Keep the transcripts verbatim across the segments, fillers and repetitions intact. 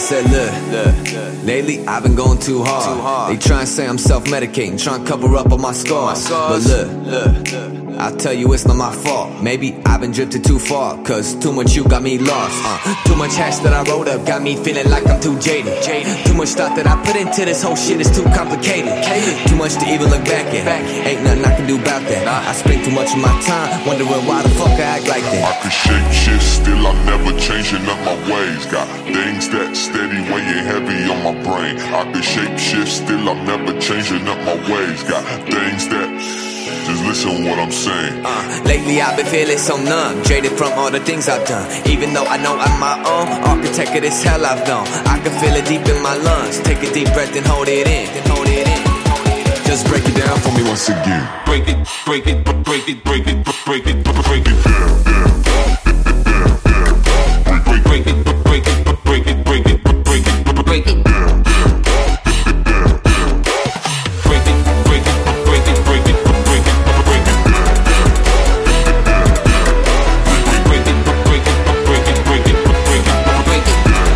said, look, look, lately I've been going too hard. Too hard. They try and say I'm self-medicating, trying to cover up on my scars. But look, look, look, I'll tell you it's not my fault. Maybe I've been drifted too far, cause too much you got me lost. uh, Too much hash that I wrote up got me feeling like I'm too jaded. Too much thought that I put into this whole shit is too complicated. Too much to even look back at. Ain't nothing I can do about that. I spend too much of my time wondering why the fuck I act like that. I can shake shit, still I'm never changing up my ways. Got things that steady weighing heavy on my brain. I can shape shift, still I'm never changing up my ways. Got things that, just listen what I'm saying. uh, Lately I've been feeling so numb, jaded from all the things I've done. Even though I know I'm my own architect of this hell I've known. I can feel it deep in my lungs. Take a deep breath and hold it in, then hold it in. Just break it down for me once again. Break it, break it, break it, break it, break it, break it down. Break it, break it, break it, break it, break it, break it down. Break it, break it, break it, break it, break it, break it down. Break it, break it, break it, break it, break it, break it down.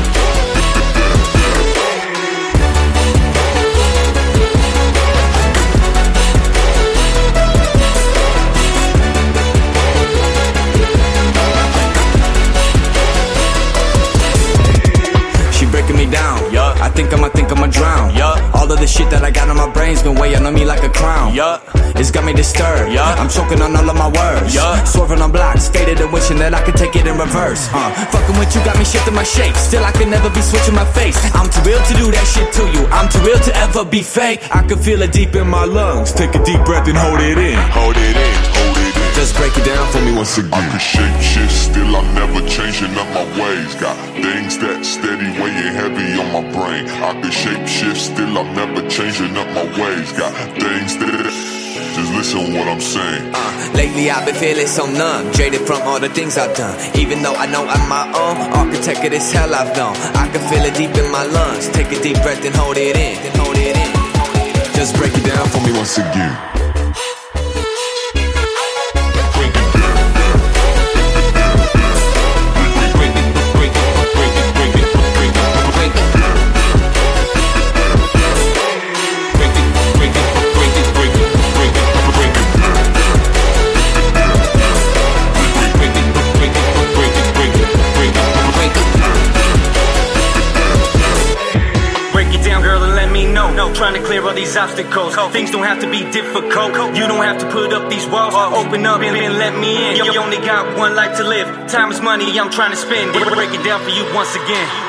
Breaking me down, yup. I think I'ma think I'ma drown, yup. All of the shit that I got on my brain's been weighing on me like a crown, yup. It's got me disturbed, yup. I'm choking on all of my words, yup. Swerving on blocks, faded and wishing that I could take it in reverse. Uh, fucking with you got me shifting my shape. Still I can never be switching my face. I'm too real to do that shit to you. I'm too real to ever be fake. I can feel it deep in my lungs. Take a deep breath and hold it in. Hold it in, hold it in. Just break it down for me once again. I can shake shit, still I'm never changing up my ways. Got things that steady weighing heavy on my brain. I can shape shift, still I'm never changing up my ways. Got things that, just listen what I'm saying. uh, Lately I've been feeling so numb, jaded from all the things I've done. Even though I know I'm my own architect of this hell I've known. I can feel it deep in my lungs. Take a deep breath and hold it in, then hold it in. Just break it down for me once again. Trying to clear all these obstacles. Things don't have to be difficult. You don't have to put up these walls. Open up and, and let me in. You only got one life to live. Time is money I'm trying to spend. Break it down for you once again.